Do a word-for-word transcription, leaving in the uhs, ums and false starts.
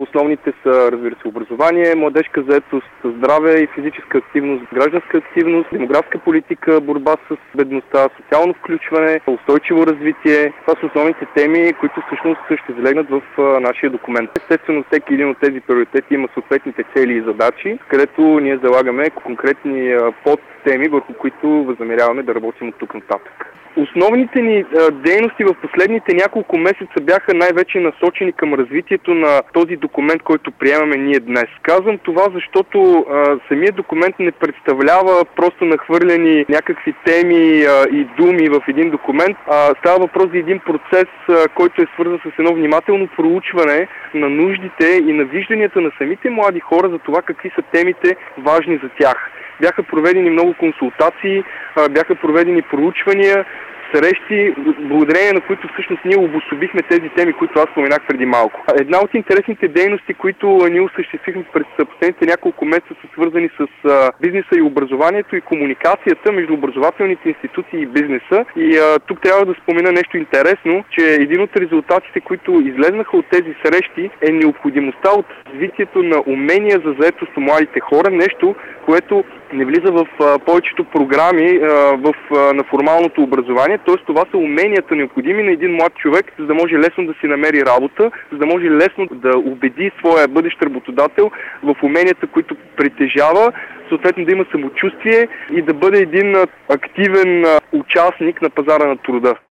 Основните са, разбира се, образование, младежка заетост, здраве и физическа активност, гражданска активност, демографска политика, борба с бедността, социално включване, устойчиво развитие. Това са основните теми, които всъщност ще залегнат в нашия документ. Естествено, всеки един от тези приоритети има съответните цели и задачи, където ние залагаме конкретни подтеми, върху които възнамеряваме да работим от тук нататък. Основните ни а, дейности в последните няколко месеца бяха най-вече насочени към развитието на този документ, който приемаме ние днес. Казвам това, защото а, самият документ не представлява просто нахвърлени някакви теми а, и думи в един документ, а става въпрос за един процес, а, който е свързан с едно внимателно проучване на нуждите и на вижданията на самите млади хора за това какви са темите важни за тях. Бяха проведени много консултации, бяха проведени проучвания, срещи, благодарение на които всъщност ние обособихме тези теми, които аз споменах преди малко. Една от интересните дейности, които ние осъществихме през последните няколко месеца, са свързани с бизнеса и образованието и комуникацията между образователните институции и бизнеса. И а, тук трябва да спомена нещо интересно, че един от резултатите, които излезнаха от тези срещи, е необходимостта от развитието на умения за заетост у младите хора, нещо, което не влиза в а, повечето програми а, в, а, на формалното образование. Т.е. това са уменията необходими на един млад човек, за да може лесно да си намери работа, за да може лесно да убеди своя бъдещ работодател в уменията, които притежава, съответно да има самочувствие и да бъде един активен участник на пазара на труда.